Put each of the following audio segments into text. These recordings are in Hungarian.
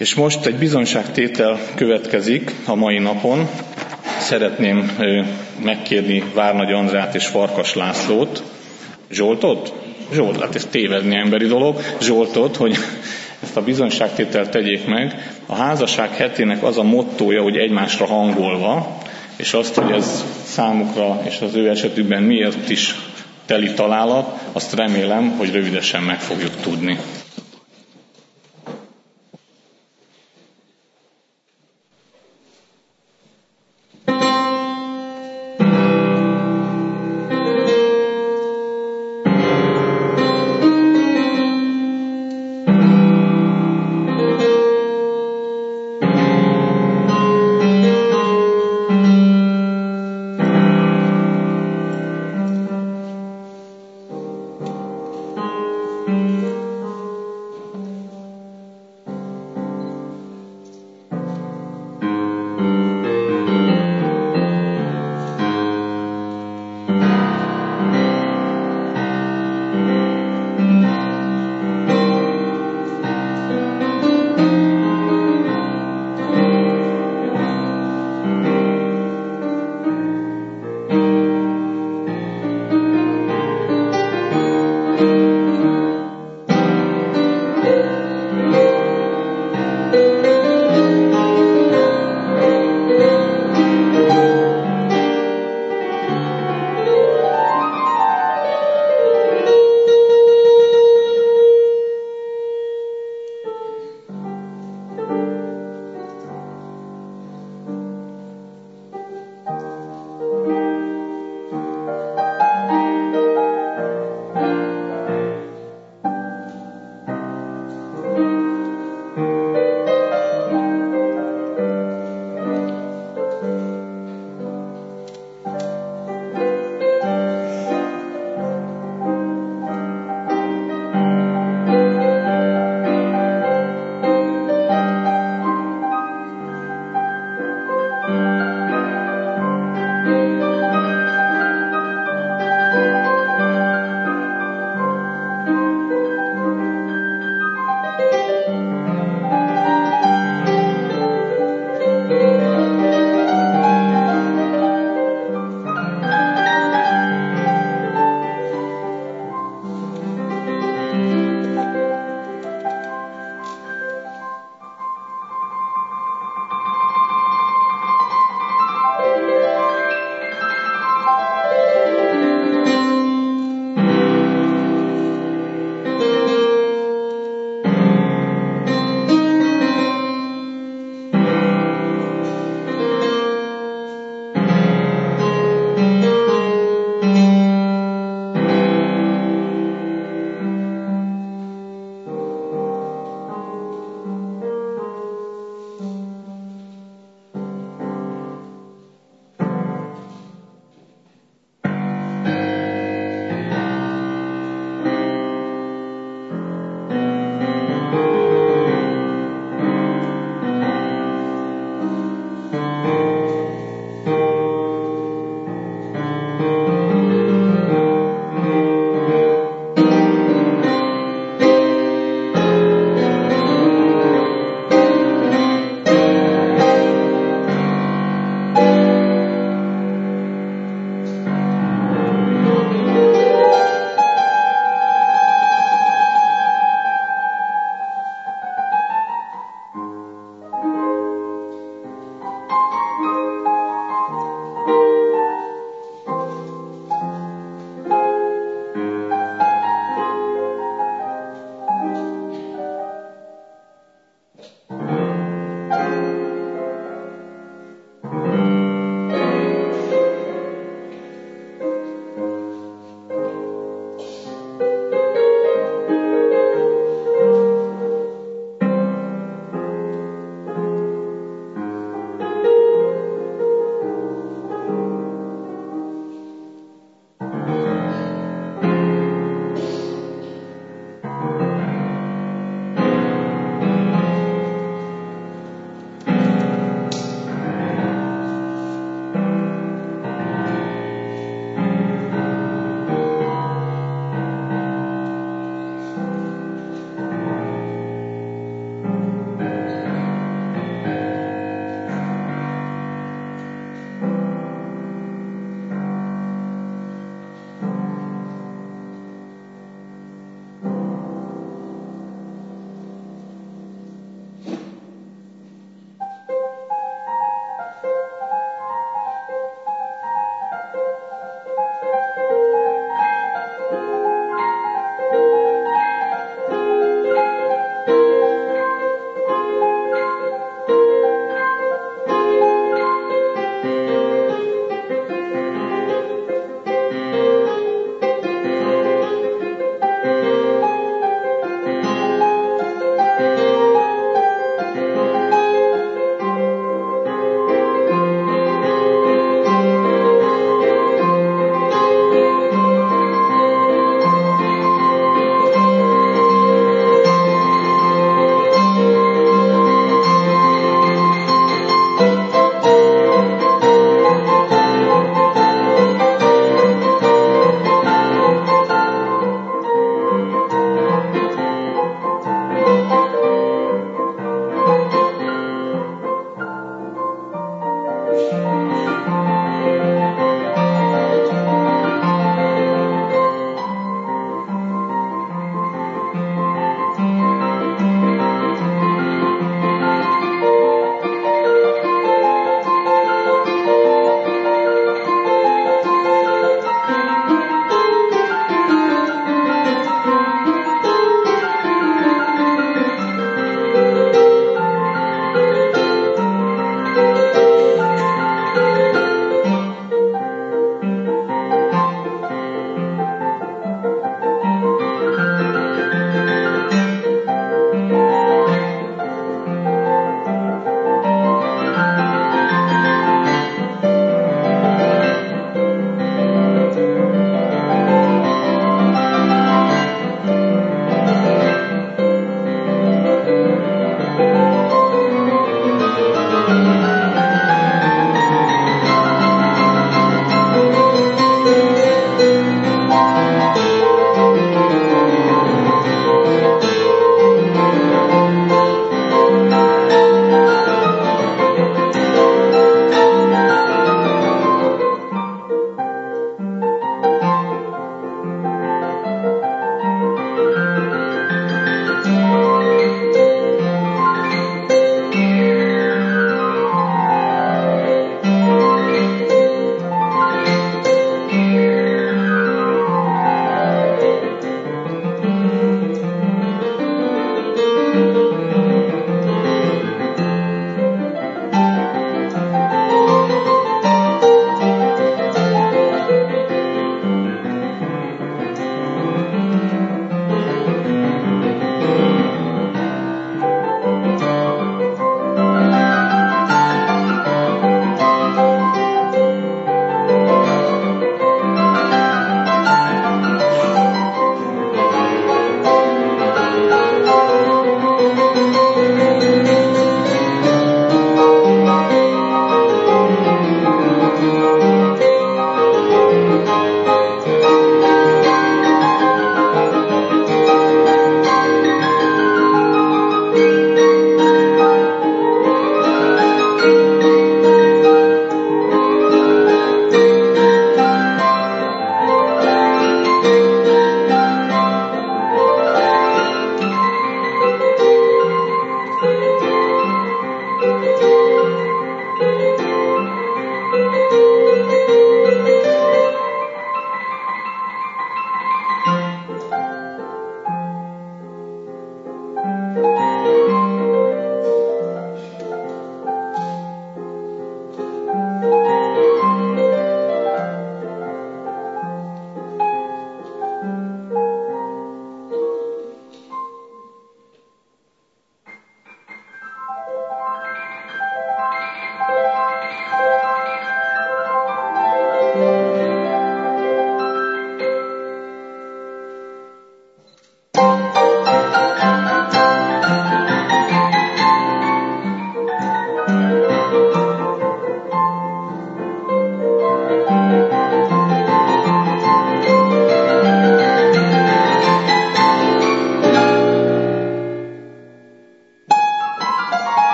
És most egy bizonyságtétel következik a mai napon. Szeretném megkérni Várnagy Andrát és Farkas Lászlót, Zsoltot, hát ez tévedni emberi dolog, Zsoltot, hogy ezt a bizonyságtételt tegyék meg. A házasság hetének az a mottója, hogy egymásra hangolva, és azt, hogy ez számukra és az ő esetükben miért is teli találat, azt remélem, hogy rövidesen meg fogjuk tudni.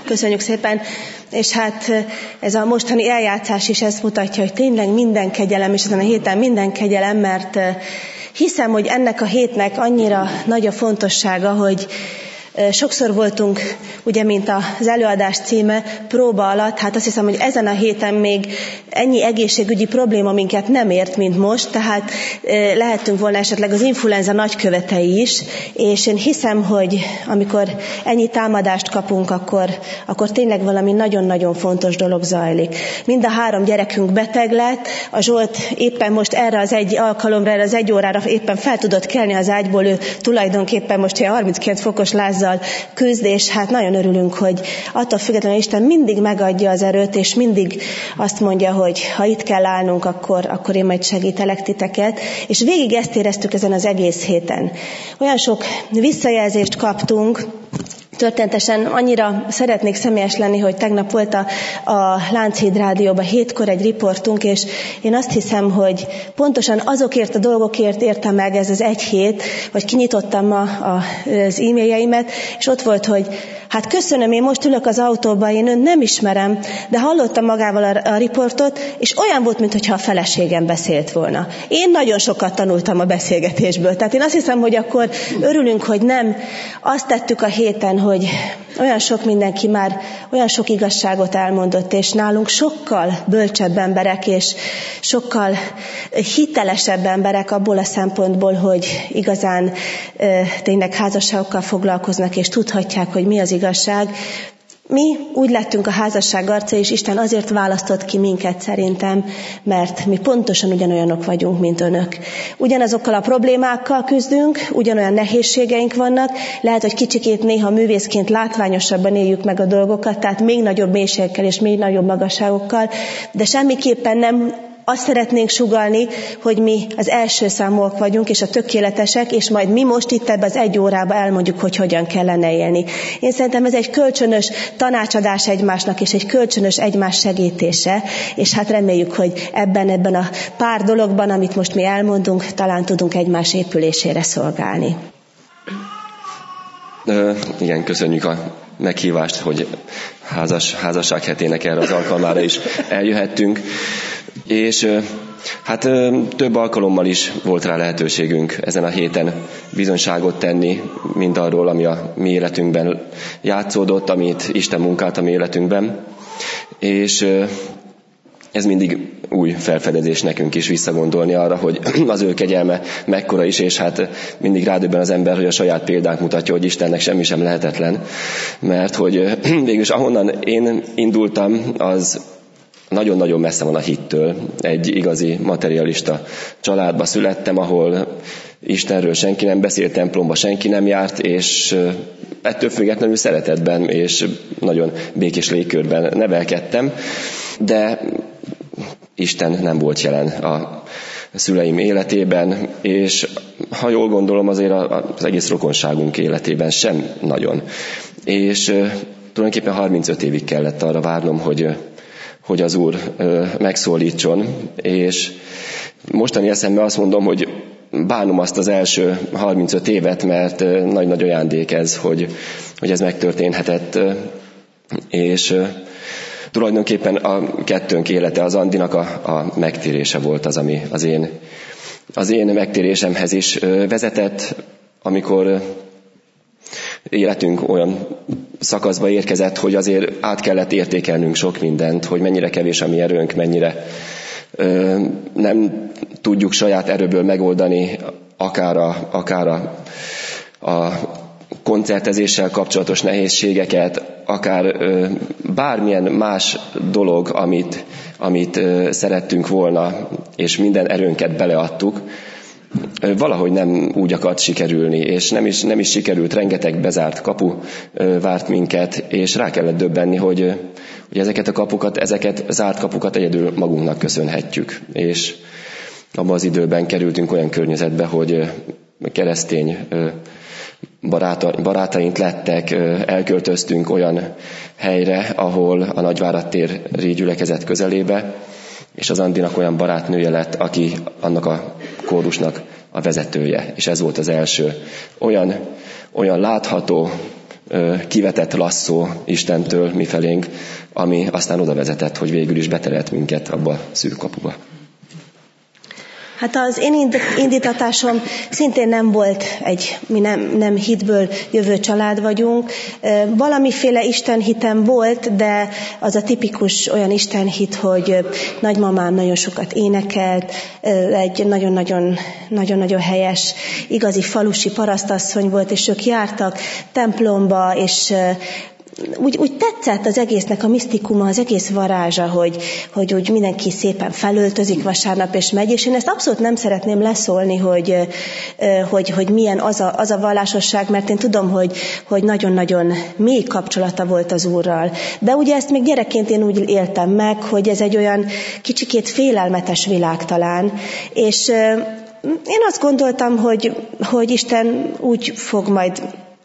Köszönjük szépen, és hát ez a mostani eljátszás is ezt mutatja, hogy tényleg minden kegyelem, és ezen a héten minden kegyelem, mert hiszem, hogy ennek a hétnek annyira nagy a fontossága, hogy sokszor voltunk, ugye, mint az előadás címe, próba alatt, hát azt hiszem, hogy ezen a héten még ennyi egészségügyi probléma minket nem ért, mint most, tehát lehetünk volna esetleg az influenza nagykövetei is, és én hiszem, hogy amikor ennyi támadást kapunk, akkor tényleg valami nagyon-nagyon fontos dolog zajlik. Mind a 3 gyerekünk beteg lett, a Zsolt éppen most erre az egy alkalomra, erre az 1 órára éppen fel tudott kelni az ágyból, ő tulajdonképpen most ilyen 32 fokos lázzal küzd, és hát nagyon örülünk, hogy attól függetlenül Isten mindig megadja az erőt, és mindig azt mondja, hogy ha itt kell állnunk, akkor én majd segítelek titeket. És végig ezt éreztük ezen az egész héten. Olyan sok visszajelzést kaptunk, történetesen annyira szeretnék személyes lenni, hogy tegnap volt a Lánchíd Rádióban 7-kor egy riportunk, és én azt hiszem, hogy pontosan azokért a dolgokért értem meg ez az 1 hét, hogy kinyitottam ma az e-mailjeimet, és ott volt, hogy hát köszönöm, én most ülök az autóban, én önt nem ismerem, de hallottam magával a riportot, és olyan volt, mintha a feleségem beszélt volna. Én nagyon sokat tanultam a beszélgetésből. Tehát én azt hiszem, hogy akkor örülünk, hogy nem azt tettük a héten, hogy olyan sok mindenki már olyan sok igazságot elmondott, és nálunk sokkal bölcsebb emberek, és sokkal hitelesebb emberek abból a szempontból, hogy igazán tényleg házasságokkal foglalkoznak, és tudhatják, hogy mi az igazság. Mi úgy lettünk a házasság arca, és Isten azért választott ki minket szerintem, mert mi pontosan ugyanolyanok vagyunk, mint önök. Ugyanazokkal a problémákkal küzdünk, ugyanolyan nehézségeink vannak, lehet, hogy kicsikét néha művészként látványosabban éljük meg a dolgokat, tehát még nagyobb mélységekkel és még nagyobb magasságokkal, de semmiképpen nem azt szeretnénk sugallni, hogy mi az első számúak vagyunk, és a tökéletesek, és majd mi most itt ebbe az 1 órába elmondjuk, hogy hogyan kellene élni. Én szerintem ez egy kölcsönös tanácsadás egymásnak, és egy kölcsönös egymás segítése, és hát reméljük, hogy ebben a pár dologban, amit most mi elmondunk, talán tudunk egymás épülésére szolgálni. Igen, köszönjük a meghívást, hogy házasság hetének erre az alkalmára is eljöhettünk. És hát több alkalommal is volt rá lehetőségünk ezen a héten bizonyságot tenni mindarról, ami a mi életünkben játszódott, amit Isten munkált a mi életünkben. És ez mindig új felfedezés nekünk is visszagondolni arra, hogy az ő kegyelme mekkora is, és hát mindig rádöbben az ember, hogy a saját példánk mutatja, hogy Istennek semmi sem lehetetlen. Mert hogy végülis ahonnan én indultam, az nagyon-nagyon messze van a hittől. Egy igazi materialista családba születtem, ahol Istenről senki nem beszélt, templomba senki nem járt, és ettől függetlenül szeretetben és nagyon békés légkörben nevelkedtem, de Isten nem volt jelen a szüleim életében, és ha jól gondolom, azért az egész rokonságunk életében sem nagyon. És tulajdonképpen 35 évig kellett arra várnom, hogy az Úr megszólítson, és mostani eszemben azt mondom, hogy bánom azt az első 35 évet, mert nagy-nagy ajándék ez, hogy ez megtörténhetett, és tulajdonképpen a kettőnk élete, az Andinak a megtérése volt az, ami az én megtérésemhez is vezetett, amikor életünk olyan szakaszba érkezett, hogy azért át kellett értékelnünk sok mindent, hogy mennyire kevés a mi erőnk, mennyire nem tudjuk saját erőből megoldani akár a koncertezéssel kapcsolatos nehézségeket, akár bármilyen más dolog, amit szerettünk volna, és minden erőnket beleadtuk, valahogy nem úgy akart sikerülni, és nem is sikerült, rengeteg bezárt kapu várt minket, és rá kellett döbbenni, hogy ezeket a kapukat, ezeket zárt kapukat egyedül magunknak köszönhetjük. És abban az időben kerültünk olyan környezetbe, hogy keresztény barátaink lettek, elköltöztünk olyan helyre, ahol a Nagyvárad téri gyülekezet közelébe, és az Andinak olyan barátnője lett, aki annak a kórusnak a vezetője, és ez volt az első. Olyan látható, kivetett lasszó Istentől mifelénk, ami aztán oda vezetett, hogy végül is beterelt minket abba a szűk kapuba. Hát az én indítatásom szintén nem volt mi nem hitből jövő család vagyunk. Valamiféle istenhitem volt, de az a tipikus olyan istenhit, hogy nagymamám nagyon sokat énekelt, egy nagyon-nagyon helyes, igazi falusi parasztasszony volt, és ők jártak templomba, és úgy tetszett az egésznek a misztikuma, az egész varázsa, hogy úgy mindenki szépen felöltözik vasárnap és megy, és én ezt abszolút nem szeretném leszólni, hogy milyen az a vallásosság, mert én tudom, hogy nagyon-nagyon mély kapcsolata volt az Úrral. De ugye ezt még gyerekként én úgy éltem meg, hogy ez egy olyan kicsikét félelmetes világ talán, és én azt gondoltam, hogy Isten úgy fog majd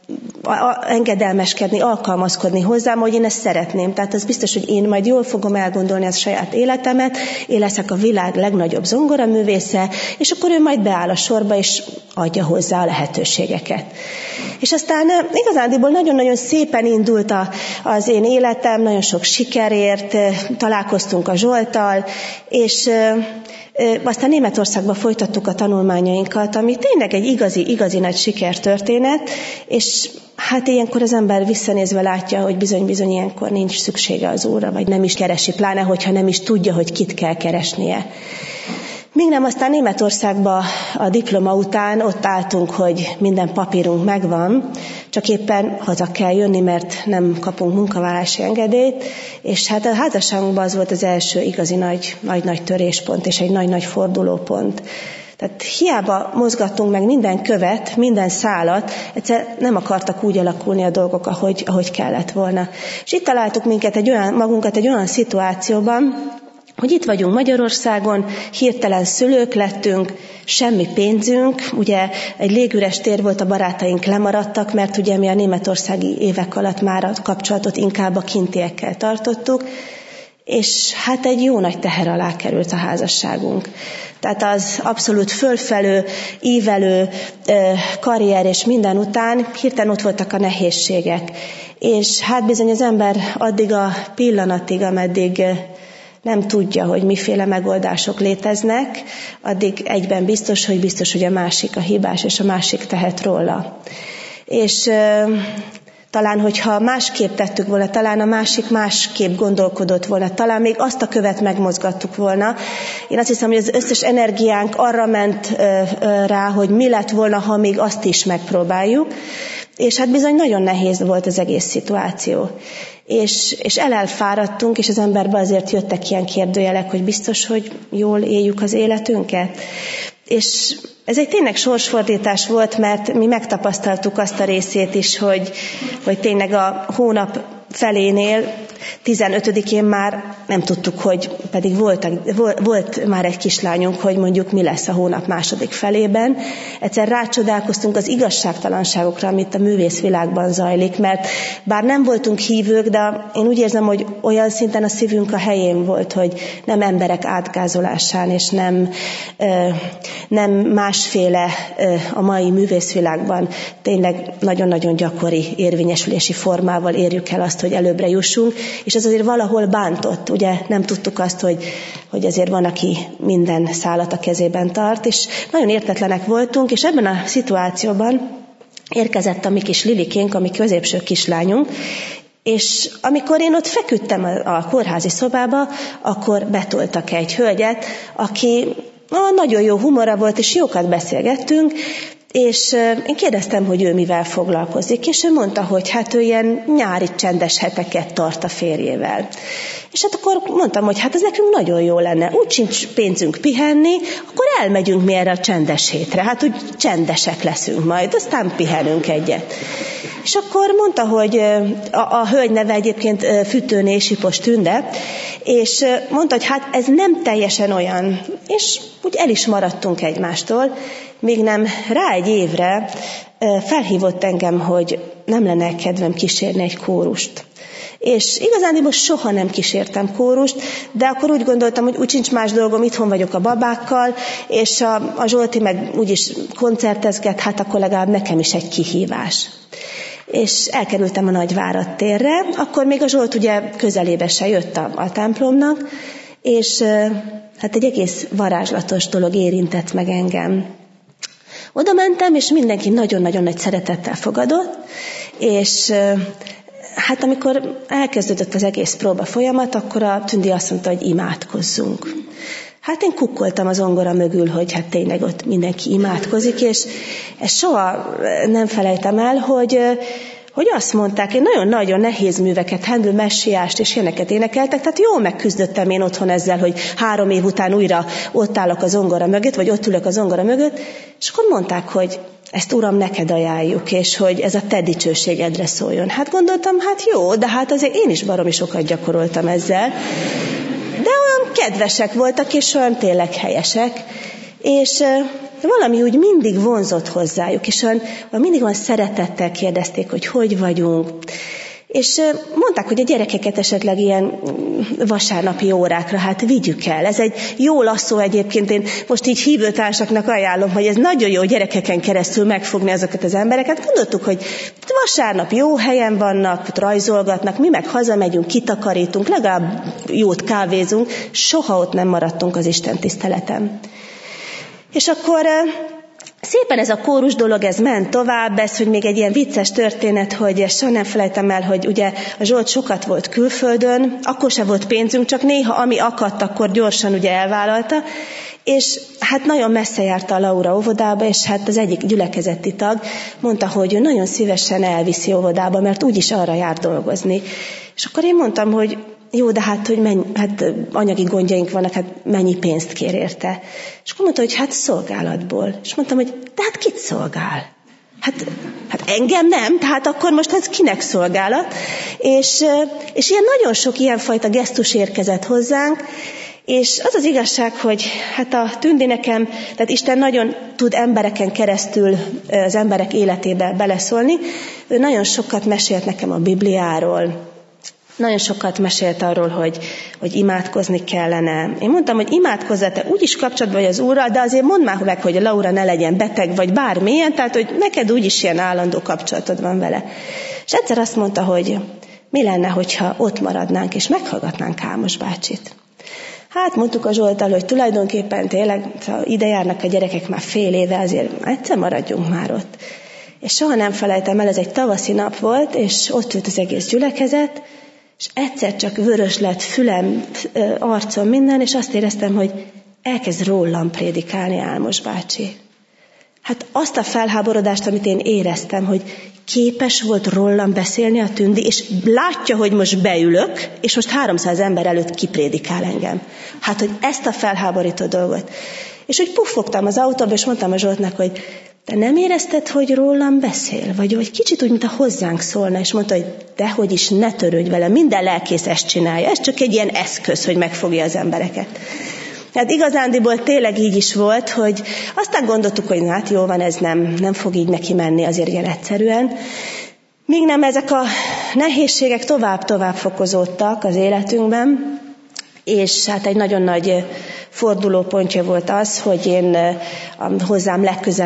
engedelmeskedni, alkalmazkodni hozzám, hogy én ezt szeretném. Tehát az biztos, hogy én majd jól fogom elgondolni a saját életemet, én leszek a világ legnagyobb zongoraművésze, és akkor ő majd beáll a sorba, és adja hozzá a lehetőségeket. És aztán igazándiból nagyon-nagyon szépen indult az én életem, nagyon sok sikerért, találkoztunk a Zsolttal, és aztán Németországban folytattuk a tanulmányainkat, ami tényleg egy igazi nagy sikertörténet, és hát ilyenkor az ember visszanézve látja, hogy bizony ilyenkor nincs szüksége az Úrra, vagy nem is keresi, pláne hogyha nem is tudja, hogy kit kell keresnie. Míg nem aztán Németországban a diploma után ott álltunk, hogy minden papírunk megvan, csak éppen haza kell jönni, mert nem kapunk munkavállalási engedélyt, és hát a házasságunkban az volt az első igazi nagy töréspont, és egy nagy fordulópont. Tehát hiába mozgattunk meg minden követ, minden szálat, egyszer nem akartak úgy alakulni a dolgok, ahogy kellett volna. És itt találtuk magunkat egy olyan szituációban, hogy itt vagyunk Magyarországon, hirtelen szülők lettünk, semmi pénzünk, ugye egy légüres tér volt, a barátaink lemaradtak, mert ugye mi a németországi évek alatt már a kapcsolatot inkább a kintiekkel tartottuk, és hát egy jó nagy teher alá került a házasságunk. Tehát az abszolút fölfelő, ívelő karrier és minden után hirtelen ott voltak a nehézségek. És hát bizony az ember addig a pillanatig, ameddig nem tudja, hogy miféle megoldások léteznek, addig egyben biztos, hogy a másik a hibás, és a másik tehet róla. És talán, hogyha másképp tettük volna, talán a másik másképp gondolkodott volna, talán még azt a követ megmozgattuk volna. Én azt hiszem, hogy az összes energiánk arra ment rá, hogy mi lett volna, ha még azt is megpróbáljuk. És hát bizony nagyon nehéz volt az egész szituáció. És elfáradtunk, és az emberbe azért jöttek ilyen kérdőjelek, hogy biztos, hogy jól éljük az életünket. És ez egy tényleg sorsfordítás volt, mert mi megtapasztaltuk azt a részét is, hogy tényleg a hónap felénél, 15-én már nem tudtuk, hogy pedig volt már egy kislányunk, hogy mondjuk mi lesz a hónap második felében. Egyszer rácsodálkoztunk az igazságtalanságokra, amit a művészvilágban zajlik, mert bár nem voltunk hívők, de én úgy érzem, hogy olyan szinten a szívünk a helyén volt, hogy nem emberek átgázolásán, és nem másféle a mai művészvilágban tényleg nagyon-nagyon gyakori érvényesülési formával érjük el azt, hogy előbbre jussunk, és ez azért valahol bántott, ugye nem tudtuk azt, hogy azért van, aki minden szálat a kezében tart, és nagyon értetlenek voltunk, és ebben a szituációban érkezett a mi kis Lilikénk, a mi középső kislányunk, és amikor én ott feküdtem a kórházi szobába, akkor betoltak egy hölgyet, aki nagyon jó humora volt, és jókat beszélgettünk, és én kérdeztem, hogy ő mivel foglalkozik, és ő mondta, hogy hát ő ilyen nyári csendes heteket tart a férjével. És hát akkor mondtam, hogy hát ez nekünk nagyon jó lenne, úgy sincs pénzünk pihenni, akkor elmegyünk mi erre a csendes hétre, hát úgy csendesek leszünk majd, aztán pihenünk egyet. És akkor mondta, hogy a hölgy neve egyébként Fütőné Sipos Tünde, és mondta, hogy hát ez nem teljesen olyan, és úgy el is maradtunk egymástól, még nem rá egy évre felhívott engem, hogy nem lenne kedvem kísérni egy kórust. És igazán most soha nem kísértem kórust, de akkor úgy gondoltam, hogy úgy sincs más dolgom, itthon vagyok a babákkal, és a Zsolti meg úgyis koncertezget, hát akkor legalább nekem is egy kihívás. és elkerültem a Nagyvárad térre, akkor még a Zsolt ugye közelébe se jött a templomnak, és hát egy egész varázslatos dolog érintett meg engem. Oda mentem, és mindenki nagyon-nagyon nagy szeretettel fogadott, és hát amikor elkezdődött az egész próba folyamat, akkor a Tündi azt mondta, hogy imádkozzunk. Hát én kukkoltam az zongora mögül, hogy hát tényleg ott mindenki imádkozik, és ezt soha nem felejtem el, hogy azt mondták, én nagyon-nagyon nehéz műveket, Handel messiást és ilyeneket énekeltek, tehát jól megküzdöttem én otthon ezzel, hogy 3 év után újra ott állok a zongora mögött, vagy ott ülök a zongora mögött, és akkor mondták, hogy ezt Uram neked ajánljuk, és hogy ez a te dicsőségedre szóljon. Hát gondoltam, hát jó, de hát azért én is baromi sokat gyakoroltam ezzel, de olyan kedvesek voltak, és olyan tényleg helyesek, és valami úgy mindig vonzott hozzájuk, és olyan mindig olyan szeretettel kérdezték, hogy vagyunk. És mondták, hogy a gyerekeket esetleg ilyen vasárnapi órákra hát vigyük el. Ez egy jó lasszó egyébként, én most így hívőtársaknak ajánlom, hogy ez nagyon jó gyerekeken keresztül megfogni azokat az embereket. Gondoltuk, hogy vasárnap jó helyen vannak, ott rajzolgatnak, mi meg hazamegyünk, kitakarítunk, legalább jót kávézunk, soha ott nem maradtunk az Isten tiszteleten. És akkor szépen ez a kórus dolog, ez ment tovább, ez, hogy még egy ilyen vicces történet, hogy ezt soha nem felejtem el, hogy ugye a Zsolt sokat volt külföldön, akkor se volt pénzünk, csak néha ami akadt, akkor gyorsan ugye elvállalta, és hát nagyon messze járta a Laura óvodába, és hát az egyik gyülekezeti tag mondta, hogy ő nagyon szívesen elviszi óvodába, mert úgyis arra jár dolgozni. És akkor én mondtam, hogy jó, de hát, hogy hát anyagi gondjaink vannak, hát mennyi pénzt kér érte. És akkor mondta, hogy hát szolgálatból. És mondtam, hogy de hát kit szolgál? Hát engem nem, tehát akkor most ez kinek szolgálat? És ilyen nagyon sok ilyenfajta gesztus érkezett hozzánk, és az az igazság, hogy hát a Tündi nekem, tehát Isten nagyon tud embereken keresztül az emberek életébe beleszólni. Ő nagyon sokat mesélt nekem a Bibliáról, nagyon sokat mesélt arról, hogy imádkozni kellene. Én mondtam, hogy imádkozzál, te úgyis kapcsolatban vagy az Úrral, de azért mondd már meg, hogy a Laura ne legyen beteg, vagy bármilyen, tehát hogy neked úgyis ilyen állandó kapcsolatod van vele. És egyszer azt mondta, hogy mi lenne, hogyha ott maradnánk, és meghallgatnánk Ámos bácsit. Hát mondtuk a Zsolttal, hogy tulajdonképpen tényleg ide járnak a gyerekek már fél éve, azért egyszer maradjunk már ott. És soha nem felejtem el, ez egy tavaszi nap volt, és ott ült az egész gyülekezet, és egyszer csak vörös lett fülem, arcom, minden, és azt éreztem, hogy elkezd rólam prédikálni Álmos bácsi. Hát azt a felháborodást, amit én éreztem, hogy képes volt rólam beszélni a Tündi, és látja, hogy most beülök, és most 300 ember előtt kiprédikál engem. Hát, hogy ezt a felháborító dolgot. És úgy puffogtam az autóba, és mondtam a Zsoltnak, hogy te nem érezted, hogy rólam beszél? Vagy kicsit úgy, mint a hozzánk szólna, és mondta, hogy dehogy is, ne törődj vele, minden lelkész ezt csinálja. Ez csak egy ilyen eszköz, hogy megfogja az embereket. Hát igazándiból tényleg így is volt, hogy aztán gondoltuk, hogy hát jó van, ez nem fog így neki menni azért ilyen egyszerűen. Míg nem ezek a nehézségek tovább fokozódtak az életünkben, és hát egy nagyon nagy fordulópontja volt az, hogy én a hozzám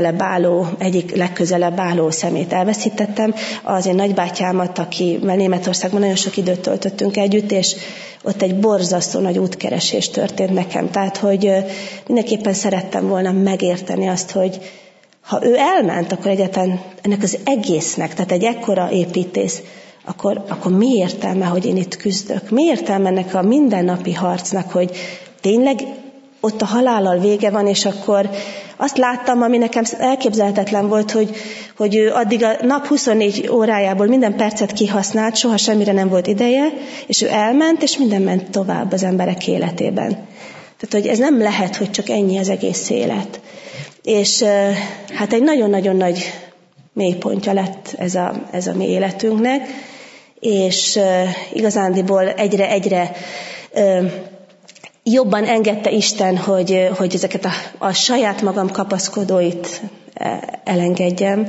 egyik legközelebb álló szemét elveszítettem. Az én nagybátyámat, akivel Németországban nagyon sok időt töltöttünk együtt, és ott egy borzasztó nagy útkeresés történt nekem. Tehát, hogy mindenképpen szerettem volna megérteni azt, hogy ha ő elment, akkor egyáltalán ennek az egésznek, tehát egy ekkora építész, akkor mi értelme, hogy én itt küzdök? Mi értelme ennek a mindennapi harcnak, hogy tényleg ott a halállal vége van, és akkor azt láttam, ami nekem elképzelhetetlen volt, hogy ő addig a nap 24 órájából minden percet kihasznált, soha semmire nem volt ideje, és ő elment, és minden ment tovább az emberek életében. Tehát, hogy ez nem lehet, hogy csak ennyi az egész élet. És hát egy nagyon-nagyon nagy mélypontja lett ez a mi életünknek, és igazándiból egyre jobban engedte Isten, hogy ezeket a saját magam kapaszkodóit elengedjem,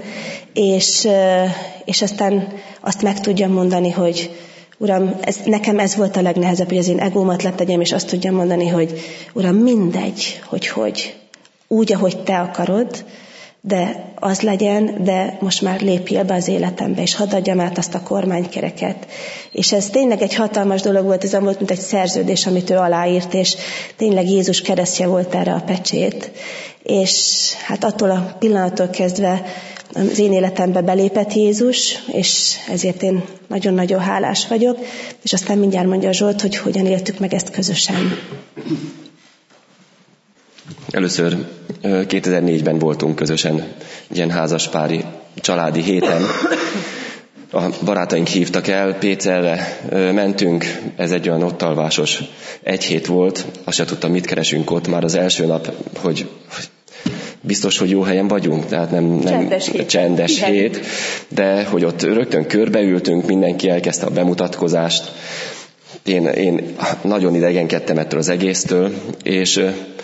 és aztán azt meg tudjam mondani, hogy Uram, nekem ez volt a legnehezebb, hogy az én egómat letegyem, és azt tudjam mondani, hogy Uram, mindegy, hogy úgy, ahogy Te akarod, de az legyen, de most már lépjél be az életembe, és hadd adjam át azt a kormánykereket. És ez tényleg egy hatalmas dolog volt, ez volt, mint egy szerződés, amit ő aláírt, és tényleg Jézus keresztje volt erre a pecsét. És hát attól a pillanattól kezdve az én életembe belépett Jézus, és ezért én nagyon-nagyon hálás vagyok, és aztán mindjárt mondja Zsolt, hogy hogyan éltük meg ezt közösen. Először 2004-ben voltunk közösen ilyen házaspári családi héten. A barátaink hívtak el, Pécelre mentünk, ez egy olyan ott alvásos egy hét volt, azt se tudtam, mit keresünk ott, már az első nap, hogy biztos, hogy jó helyen vagyunk, tehát nem csendes hét, de hogy ott rögtön körbeültünk, mindenki elkezdte a bemutatkozást. Én nagyon idegenkedtem ettől az egésztől, és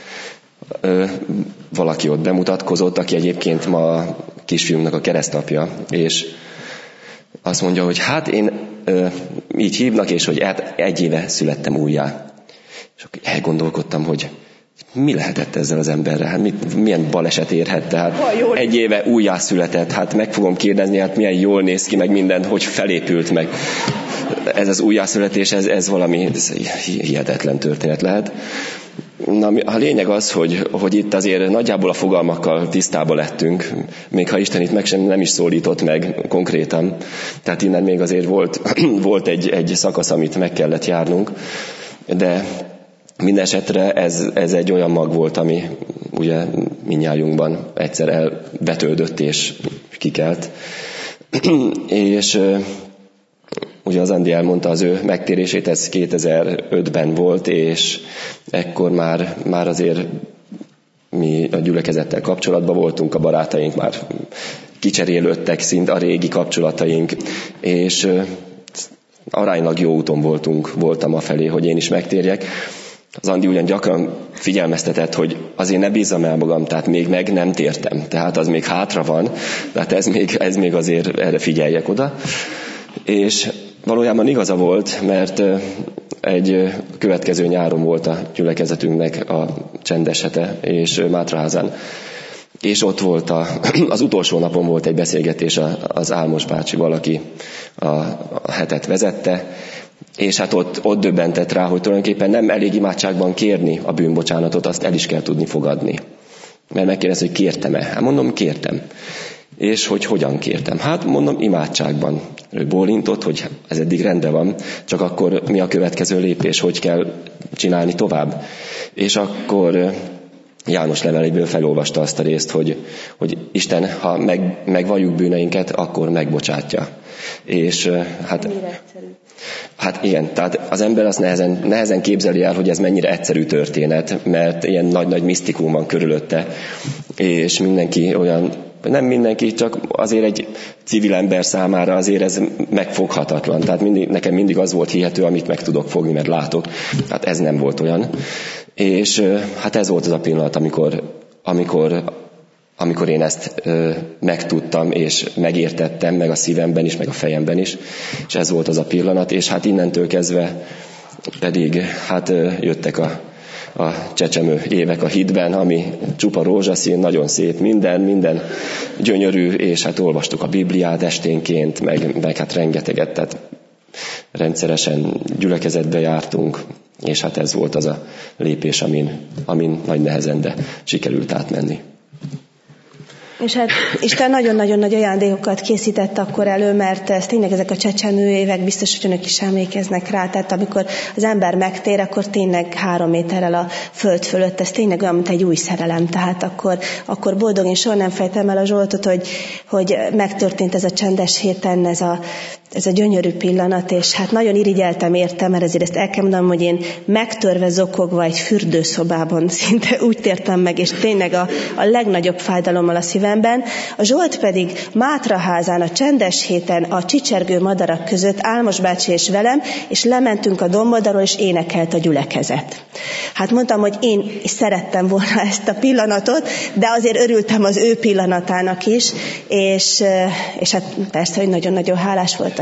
valaki ott bemutatkozott, aki egyébként ma a kisfiúmnak a keresztapja, és azt mondja, hogy hát én így hívnak, és hogy egy éve születtem újjá. És akkor elgondolkodtam, hogy mi lehetett ezzel az emberrel? Hát milyen baleset érhet? Tehát egy éve újjá született, hát meg fogom kérdezni, hát milyen jól néz ki, meg minden, hogy felépült meg. Ez az újjászületés, ez valami hihetetlen történet lehet. Na, a lényeg az, hogy itt azért nagyjából a fogalmakkal tisztába lettünk, még ha Isten itt nem is szólított meg konkrétan. Tehát innen még azért volt egy szakasz, amit meg kellett járnunk, de minden esetre ez egy olyan mag volt, ami ugye mindnyájunkban egyszer elvetődött és kikelt. És ugye az Andi elmondta az ő megtérését, ez 2005-ben volt, és ekkor már azért mi a gyülekezettel kapcsolatban voltunk, a barátaink már kicserélődtek, szinte a régi kapcsolataink, és aránylag jó úton voltam afelé, hogy én is megtérjek. Az Andi ugyan gyakran figyelmeztetett, hogy azért ne bízzam el magam, tehát még meg nem tértem, tehát az még hátra van, tehát ez még azért erre figyeljek oda. És valójában igaza volt, mert egy következő nyáron volt a gyülekezetünknek a csendes hete, és Mátraházán. És ott volt az utolsó napon volt egy beszélgetés az Álmos bácsival, aki a hetet vezette, és hát ott döbbentett rá, hogy tulajdonképpen nem elég imádságban kérni a bűnbocsánatot, azt el is kell tudni fogadni. Mert megkérdezi, hogy kértem-e? Hát mondom, kértem. És hogy hogyan kértem? Hát mondom, imádságban. Ő bólintott, hogy ez eddig rendben van, csak akkor mi a következő lépés, hogy kell csinálni tovább. És akkor János leveléből felolvasta azt a részt, hogy Isten, ha megvalljuk bűneinket, akkor megbocsátja. És hát igen, tehát az ember azt nehezen képzeli el, hogy ez mennyire egyszerű történet, mert ilyen nagy-nagy misztikum van körülötte, és mindenki olyan, nem mindenki, csak azért egy civil ember számára azért ez megfoghatatlan. Tehát nekem mindig az volt hihető, amit meg tudok fogni, mert látok. Hát ez nem volt olyan. És hát ez volt az a pillanat, amikor én ezt megtudtam, és megértettem, meg a szívemben is, meg a fejemben is. És ez volt az a pillanat, és hát innentől kezdve pedig hát jöttek a csecsemő évek a hitben, ami csupa rózsaszín, nagyon szép, minden gyönyörű, és hát olvastuk a Bibliát esténként, meg hát rengeteget, tehát rendszeresen gyülekezetbe jártunk, és hát ez volt az a lépés, amin nagy nehezen, de sikerült átmenni. És hát Isten nagyon-nagyon nagy ajándékokat készített akkor elő, mert ez tényleg ezek a csecsemő évek, biztos, hogy önök is emlékeznek rá, tehát amikor az ember megtér, akkor tényleg 3 méterrel a föld fölött, ez tényleg olyan, mint egy új szerelem, tehát akkor boldog, én soha nem fejtem el a Zsoltot, hogy megtörtént ez a csendes héten, ez a gyönyörű pillanat, és hát nagyon irigyeltem érte, mert ezért ezt el kell mondanom, hogy én megtörve zokogva egy fürdőszobában szinte úgy tértem meg, és tényleg a legnagyobb fájdalommal a szívemben. A Zsolt pedig Mátraházán a csendes héten a csicsergő madarak között Álmos bácsi és velem, és lementünk a domboldalról, és énekelt a gyülekezet. Hát mondtam, hogy én is szerettem volna ezt a pillanatot, de azért örültem az ő pillanatának is, és hát persze, hogy nagyon-nagyon hálás voltam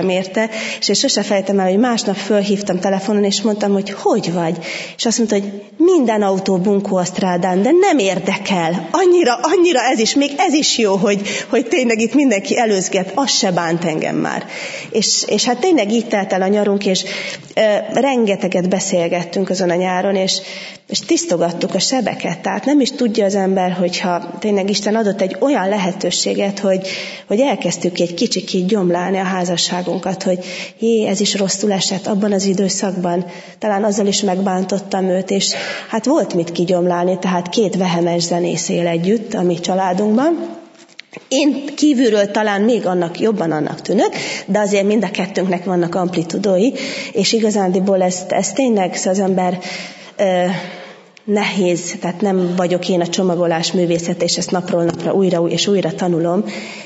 köszöntem érte, és én sose fejtem el, hogy másnap fölhívtam telefonon, és mondtam, hogy vagy? És azt mondta, hogy minden autó bunkó a strádán, de nem érdekel. Annyira még ez is jó, hogy tényleg itt mindenki előzget, az se bánt engem már. És hát tényleg így telt el a nyarunk, és rengeteget beszélgettünk azon a nyáron, és tisztogattuk a sebeket. Tehát nem is tudja az ember, hogyha tényleg Isten adott egy olyan lehetőséget, hogy elkezdtük egy kicsit gyomlálni a házasságunkat, hogy ez is rosszul esett abban az időszakban. Talán azzal is megbántottam őt, és hát volt mit kigyomlálni, tehát 2 vehemens zenész él együtt a mi családunkban. Én kívülről talán még jobban annak tűnök, de azért mind a kettőnknek vannak amplitudói, és igazándiból ez tényleg az ember nehéz, tehát nem vagyok én a csomagolás művészet, és ezt napról napra újra és újra tanulom,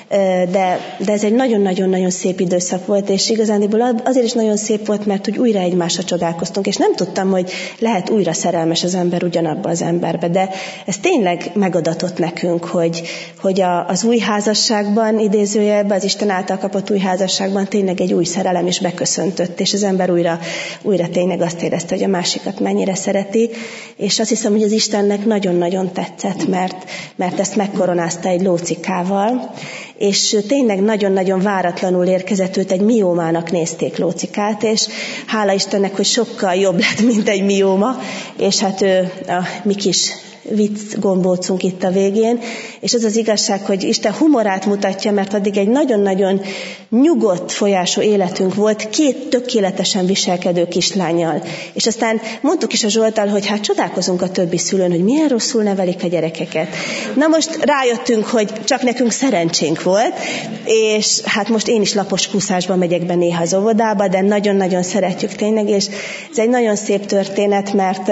de ez egy nagyon-nagyon-nagyon szép időszak volt, és igazándiból azért is nagyon szép volt, mert úgy újra egymásra csodálkoztunk, és nem tudtam, hogy lehet újra szerelmes az ember ugyanabba az emberbe, de ez tényleg megadatott nekünk, hogy az új házasságban, idézőjelben, az Isten által kapott új házasságban tényleg egy új szerelem is beköszöntött, és az ember újra tényleg azt érezte, hogy a másikat mennyire szereti, és azt hiszem, hogy az Istennek nagyon-nagyon tetszett, mert ezt megkoronázta egy lócikával, és tényleg nagyon-nagyon váratlanul érkezett, őt egy miómának nézték, Lócikát, és hála Istennek, hogy sokkal jobb lett, mint egy mióma, és hát a mi kis vicc gombócunk itt a végén, és az az igazság, hogy Isten humorát mutatja, mert addig egy nagyon-nagyon nyugodt folyású életünk volt 2 tökéletesen viselkedő kislánnyal. És aztán mondtuk is a Zsolttal, hogy hát csodálkozunk a többi szülőn, hogy milyen rosszul nevelik a gyerekeket. Na most rájöttünk, hogy csak nekünk szerencsénk volt, és hát most én is lapos kúszásba megyek be néha az óvodába, de nagyon-nagyon szeretjük tényleg, és ez egy nagyon szép történet, mert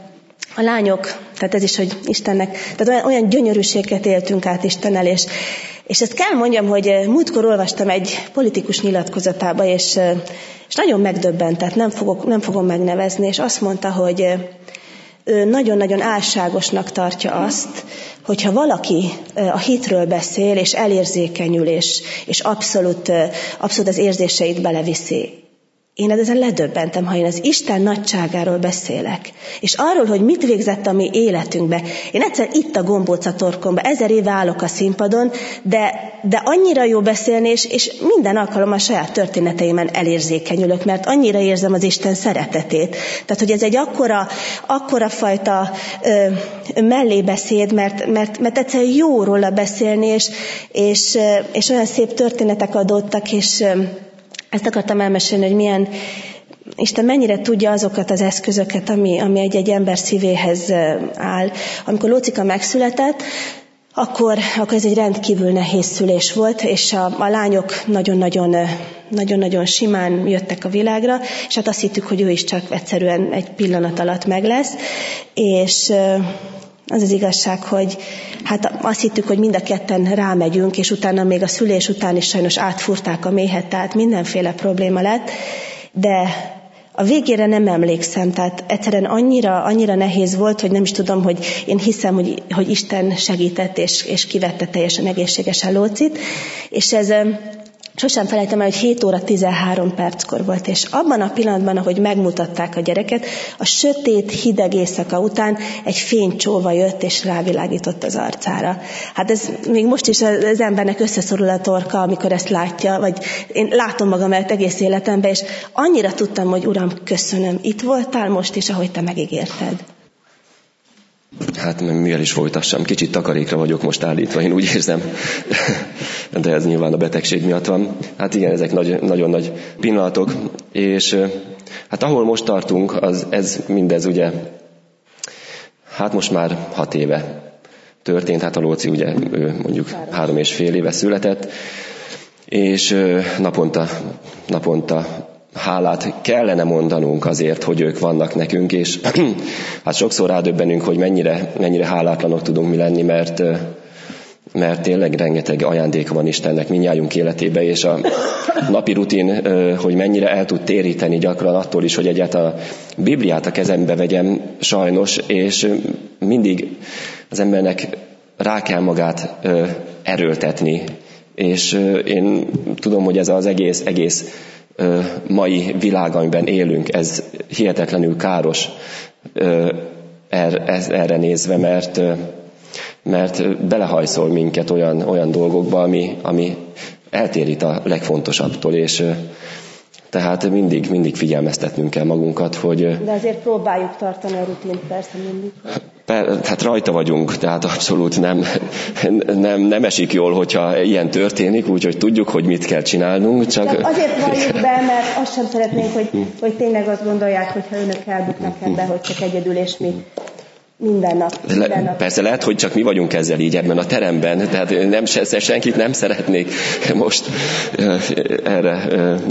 a lányok, tehát ez is, hogy Istennek, tehát olyan gyönyörűséget éltünk át Istennel, és ezt kell mondjam, hogy múltkor olvastam egy politikus nyilatkozatába, és nagyon megdöbbentett, nem fogom megnevezni, és azt mondta, hogy ő nagyon-nagyon álságosnak tartja azt, hogyha valaki a hitről beszél, és elérzékenyül, és abszolút az érzéseit beleviszi. Én ezen ledöbbentem, ha én az Isten nagyságáról beszélek, és arról, hogy mit végzett a mi életünkbe. Én egyszer itt a gombóc torkomba, 1000 éve állok a színpadon, de annyira jó beszélni, és minden alkalommal a saját történeteimen elérzékenyülök, mert annyira érzem az Isten szeretetét. Tehát, hogy ez egy akkora fajta mellébeszéd, mert egyszerűen jó róla beszélni, és olyan szép történetek adottak, és ezt akartam elmesélni, hogy milyen Isten mennyire tudja azokat az eszközöket, ami egy ember szívéhez áll. Amikor Lócika megszületett, akkor ez egy rendkívül nehéz szülés volt, és a lányok nagyon-nagyon simán jöttek a világra, és hát azt hittük, hogy ő is csak egyszerűen egy pillanat alatt meg lesz, és az az igazság, hogy hát azt hittük, hogy mind a ketten rámegyünk, és utána még a szülés után is sajnos átfúrták a méhet, tehát mindenféle probléma lett, de a végére nem emlékszem, tehát egyszerűen annyira nehéz volt, hogy nem is tudom, hogy én hiszem, hogy Isten segített, és kivette teljesen egészségesen Lócit, és ez sosem felejtem el, hogy 7 óra 13 perckor volt, és abban a pillanatban, ahogy megmutatták a gyereket, a sötét, hideg éjszaka után egy fénycsóva jött, és rávilágított az arcára. Hát ez még most is az embernek összeszorul a torka, amikor ezt látja, vagy én látom magam el egész életemben, és annyira tudtam, hogy Uram, köszönöm, itt voltál most is, ahogy te megígérted. Hát mivel is folytassam, kicsit takarékra vagyok most állítva, én úgy érzem, de ez nyilván a betegség miatt van. Hát igen, ezek nagyon nagy pillanatok, és hát ahol most tartunk, ez mindez ugye, hát most már 6 éve történt, hát a Lóci ugye ő mondjuk 3,5 éve született, és naponta hálát kellene mondanunk azért, hogy ők vannak nekünk, és hát sokszor rádöbbenünk, hogy mennyire hálátlanok tudunk mi lenni, mert tényleg rengeteg ajándéka van Istennek mindnyájunk életébe, és a napi rutin, hogy mennyire el tud téríteni gyakran attól is, hogy egyáltalán a Bibliát a kezembe vegyem sajnos, és mindig az embernek rá kell magát erőltetni, És én tudom, hogy ez az egész mai világ, amiben élünk, ez hihetetlenül káros erre nézve, mert belehajszol minket olyan dolgokba, ami eltérít a legfontosabbtól, és tehát mindig figyelmeztetnünk kell magunkat, hogy... De azért próbáljuk tartani a rutint, persze mindig. Hát rajta vagyunk, tehát abszolút nem esik jól, hogyha ilyen történik, úgyhogy tudjuk, hogy mit kell csinálnunk. Csak azért valljuk be, mert azt sem szeretnénk, hogy tényleg azt gondolják, hogyha önök elbuknak ebbe, hogy csak egyedül és mi. Minden nap. Persze lehet, hogy csak mi vagyunk ezzel így ebben a teremben, tehát senkit nem szeretnék most erre.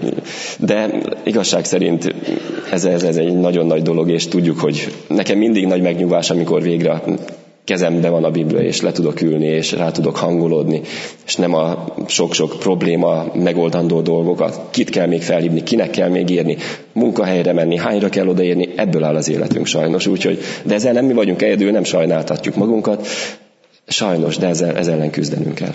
De igazság szerint ez egy nagyon nagy dolog, és tudjuk, hogy nekem mindig nagy megnyugvás, amikor végre kezembe van a Biblia, és le tudok ülni, és rá tudok hangolódni, és nem a sok-sok probléma megoldandó dolgokat. Kit kell még felhívni, kinek kell még írni, munkahelyre menni, hányra kell odaérni, ebből áll az életünk sajnos. De ezzel nem mi vagyunk egyedül, nem sajnáltatjuk magunkat, sajnos, de ezzel ellen küzdenünk kell.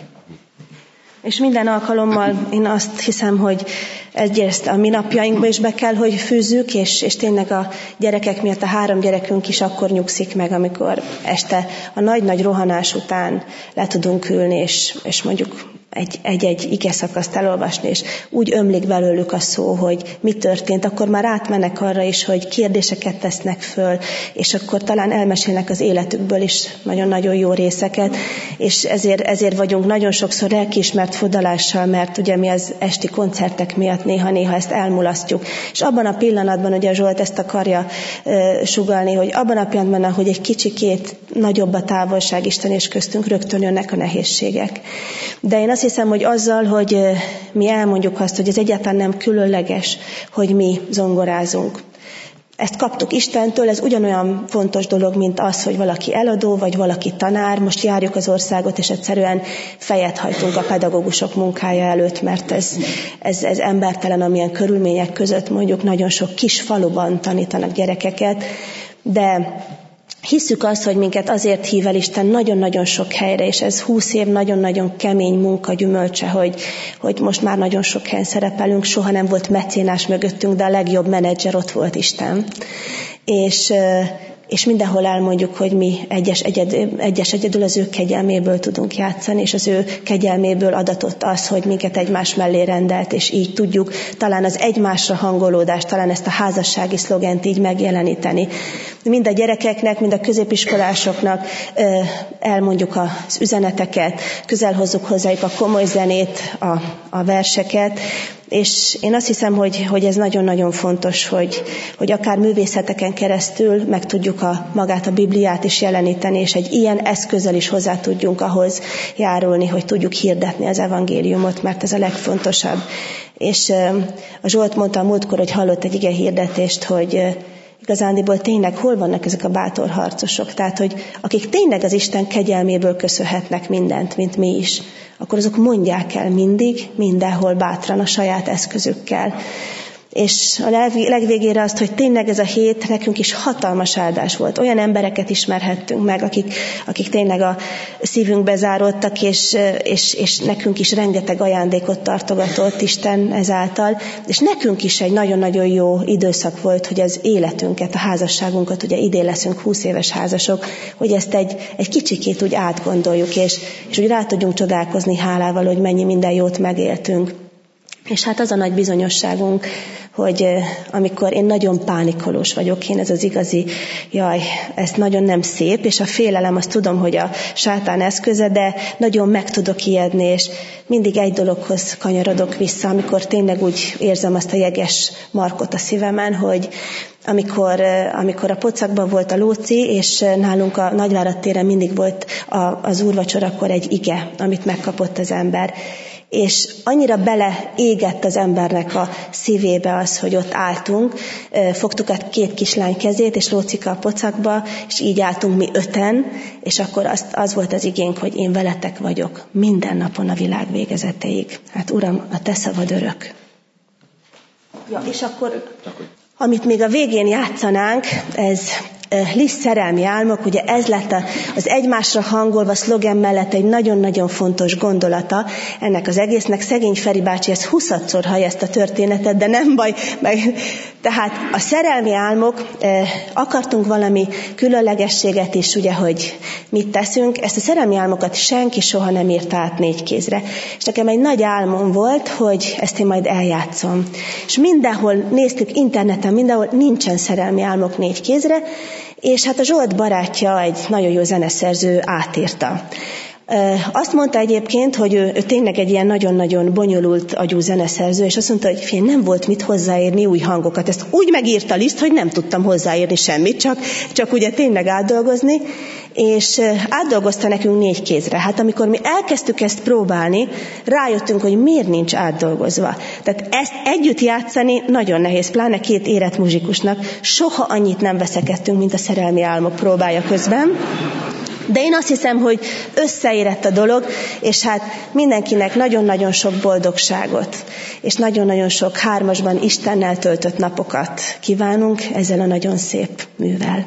És minden alkalommal én azt hiszem, hogy ezt a mi napjainkba is be kell, hogy fűzzük, és tényleg a gyerekek miatt a 3 gyerekünk is akkor nyugszik meg, amikor este a nagy-nagy rohanás után le tudunk ülni, és mondjuk egy igeszakaszt elolvasni, és úgy ömlik belőlük a szó, hogy mi történt, akkor már átmennek arra is, hogy kérdéseket tesznek föl, és akkor talán elmesélnek az életükből is nagyon-nagyon jó részeket, és ezért vagyunk nagyon sokszor lelkiismert fodalással, mert ugye mi az esti koncertek miatt néha ezt elmulasztjuk. És abban a pillanatban, ugye Zsolt ezt akarja sugallni, hogy abban a pillanatban, hogy egy kicsikét nagyobb a távolság Isten és köztünk, rögtön jönnek a nehézségek. De én azt hiszem, hogy azzal, hogy mi elmondjuk azt, hogy ez egyáltalán nem különleges, hogy mi zongorázunk. Ezt kaptuk Istentől, ez ugyanolyan fontos dolog, mint az, hogy valaki eladó, vagy valaki tanár. Most járjuk az országot, és egyszerűen fejet hajtunk a pedagógusok munkája előtt, mert ez embertelen, amilyen körülmények között mondjuk nagyon sok kis faluban tanítanak gyerekeket, de hisszük azt, hogy minket azért hív el Isten nagyon-nagyon sok helyre, és ez 20 év nagyon-nagyon kemény munka gyümölcse, hogy most már nagyon sok helyen szerepelünk, soha nem volt mecénás mögöttünk, de a legjobb menedzser ott volt Isten. És mindenhol elmondjuk, hogy mi egyes egyedül az ő kegyelméből tudunk játszani, és az ő kegyelméből adatott az, hogy minket egymás mellé rendelt, és így tudjuk talán az egymásra hangolódást, talán ezt a házassági szlogent így megjeleníteni. Mind a gyerekeknek, mind a középiskolásoknak elmondjuk az üzeneteket, közel hozzuk hozzájuk a komoly zenét, a verseket, és én azt hiszem, hogy ez nagyon-nagyon fontos, hogy akár művészeteken keresztül meg tudjuk magát a Bibliát is jeleníteni, és egy ilyen eszközzel is hozzá tudjunk ahhoz járulni, hogy tudjuk hirdetni az evangéliumot, mert ez a legfontosabb. És a Zsolt mondta a múltkor, hogy hallott egy ige hirdetést, hogy igazándiból tényleg hol vannak ezek a bátor harcosok, tehát hogy akik tényleg az Isten kegyelméből köszönhetnek mindent, mint mi is, akkor azok mondják el mindig, mindenhol bátran a saját eszközükkel. És a legvégére azt, hogy tényleg ez a hét nekünk is hatalmas áldás volt. Olyan embereket ismerhettünk meg, akik tényleg a szívünkbe záródtak, és nekünk is rengeteg ajándékot tartogatott Isten ezáltal. És nekünk is egy nagyon-nagyon jó időszak volt, hogy az életünket, a házasságunkat, ugye idén leszünk 20 éves házasok, hogy ezt egy kicsikét úgy átgondoljuk, és úgy rá tudjunk csodálkozni hálával, hogy mennyi minden jót megéltünk. És hát az a nagy bizonyosságunk, hogy amikor én nagyon pánikolós vagyok, én ez az igazi, ez nagyon nem szép, és a félelem, azt tudom, hogy a sátán eszköze, de nagyon meg tudok ijedni, és mindig egy dologhoz kanyarodok vissza, amikor tényleg úgy érzem azt a jeges markot a szívemen, hogy amikor a pocakban volt a Lóci, és nálunk a Nagyvárad téren mindig volt az úrvacsorakor egy ige, amit megkapott az ember. És annyira beleégett az embernek a szívébe az, hogy ott álltunk, fogtuk a 2 kislány kezét, és Lócika a pocakba, és így álltunk mi 5-en, és akkor az volt az igénk, hogy én veletek vagyok minden napon a világ végezetéig. Hát Uram, a te szavad örök. Ja, és akkor amit még a végén játszanánk, ez Liszt szerelmi álmok, ugye ez lett az egymásra hangolva szlogen mellett egy nagyon-nagyon fontos gondolata ennek az egésznek. Szegény Feri bácsi ezt 20-szor hallja ezt a történetet, de nem baj. Tehát a szerelmi álmok, akartunk valami különlegességet is, ugye, hogy mit teszünk. Ezt a szerelmi álmokat senki soha nem írta át 4 kézre. És nekem egy nagy álmom volt, hogy ezt én majd eljátszom. És mindenhol néztük interneten, mindenhol nincsen szerelmi álmok 4 kézre, és hát a Zsolt barátja, egy nagyon jó zeneszerző, átírta. Azt mondta egyébként, hogy ő tényleg egy ilyen nagyon-nagyon bonyolult agyú zeneszerző, és azt mondta, hogy fél, nem volt mit hozzáírni új hangokat. Ezt úgy megírta Liszt, hogy nem tudtam hozzáírni semmit, csak ugye tényleg átdolgozni, és átdolgozta nekünk 4 kézre. Hát amikor mi elkezdtük ezt próbálni, rájöttünk, hogy miért nincs átdolgozva. Tehát ezt együtt játszani nagyon nehéz, pláne 2 érett muzsikusnak. Soha annyit nem veszekedtünk, mint a szerelmi álmok próbája közben. De én azt hiszem, hogy összeérett a dolog, és hát mindenkinek nagyon-nagyon sok boldogságot, és nagyon-nagyon sok hármasban Istennel töltött napokat kívánunk ezzel a nagyon szép művel.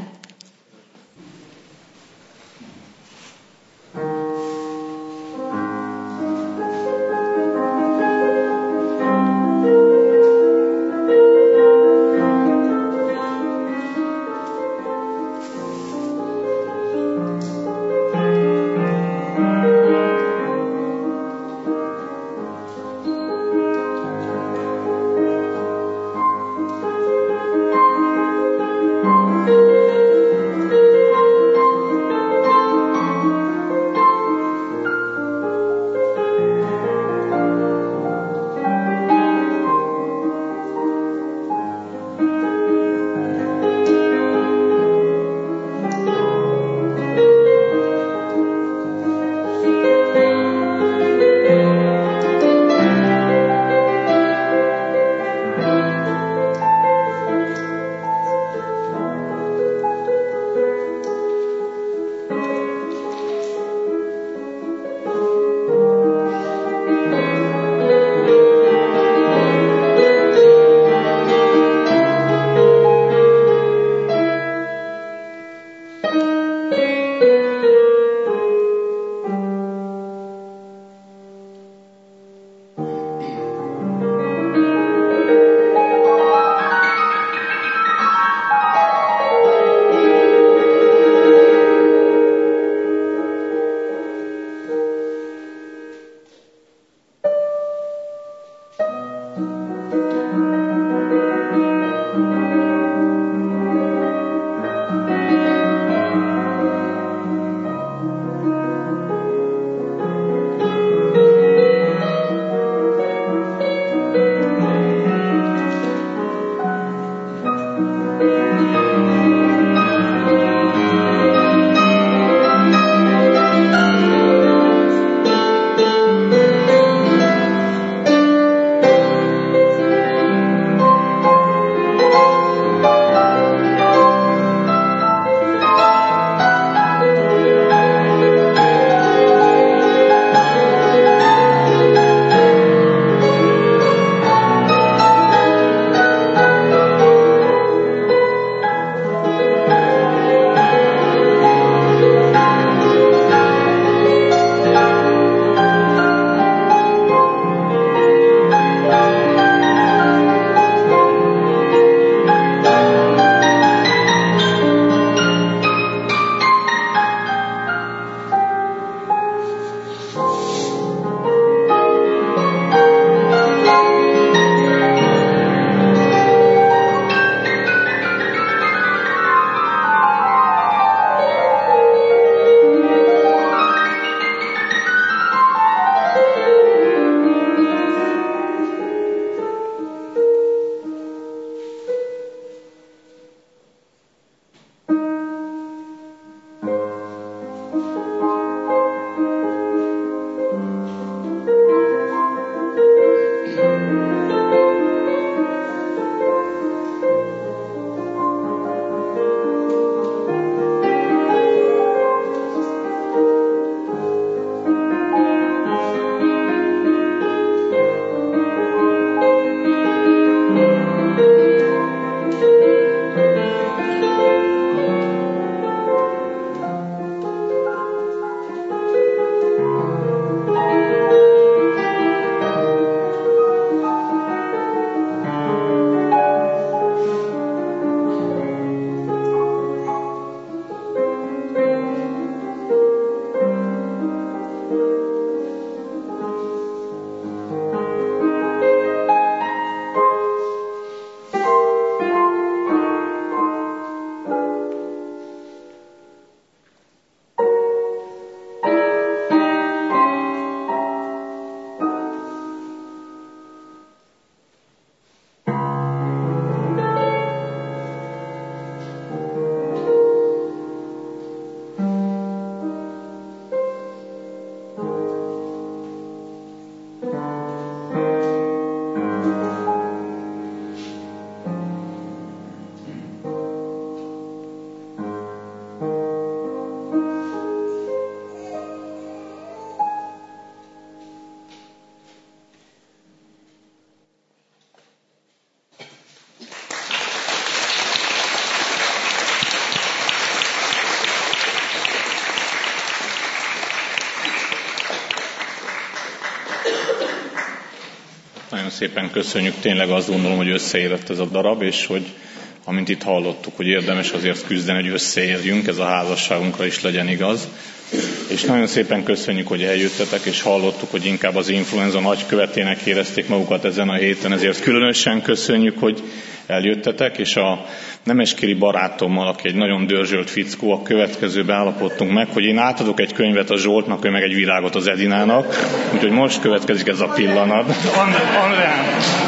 Nagyon szépen köszönjük, tényleg azt gondolom, hogy összeérett ez a darab, és hogy amint itt hallottuk, hogy érdemes azért küzdeni, hogy összeérjünk, ez a házasságunkra is legyen igaz. És nagyon szépen köszönjük, hogy eljöttetek, és hallottuk, hogy inkább az influenza nagykövetének érezték magukat ezen a héten, ezért különösen köszönjük, hogy eljöttetek, és a nemeskéri barátommal, aki egy nagyon dörzsölt fickó, a következőbe állapodtunk meg, hogy én átadok egy könyvet a Zsoltnak, ő meg egy virágot az Edinának, úgyhogy most következik ez a pillanat. Andrán!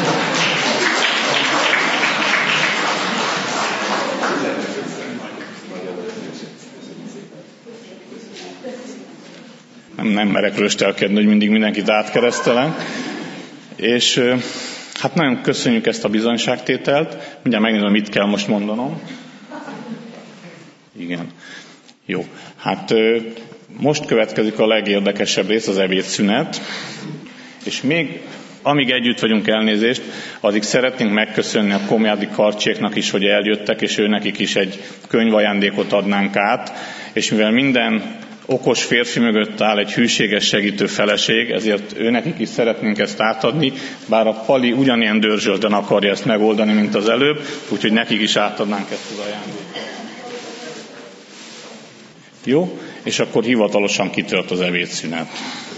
Nem merek röstelkedni, hogy mindig mindenkit átkeresztelem. És hát nagyon köszönjük ezt a bizonyságtételt. Mindjárt megnézem, mit kell most mondanom. Igen. Jó. Hát most következik a legérdekesebb rész, az ebédszünet. És még amíg együtt vagyunk, elnézést, addig szeretnénk megköszönni a Komjádi Karcséknak is, hogy eljöttek, és őnekik is egy könyvajándékot adnánk át. És mivel minden okos férfi mögött áll egy hűséges segítő feleség, ezért őnekik is szeretnénk ezt átadni, bár a Pali ugyanilyen dörzsölten akarja ezt megoldani, mint az előbb, úgyhogy nekik is átadnánk ezt az ajándékot. Jó? És akkor hivatalosan kitört az ebédszünet.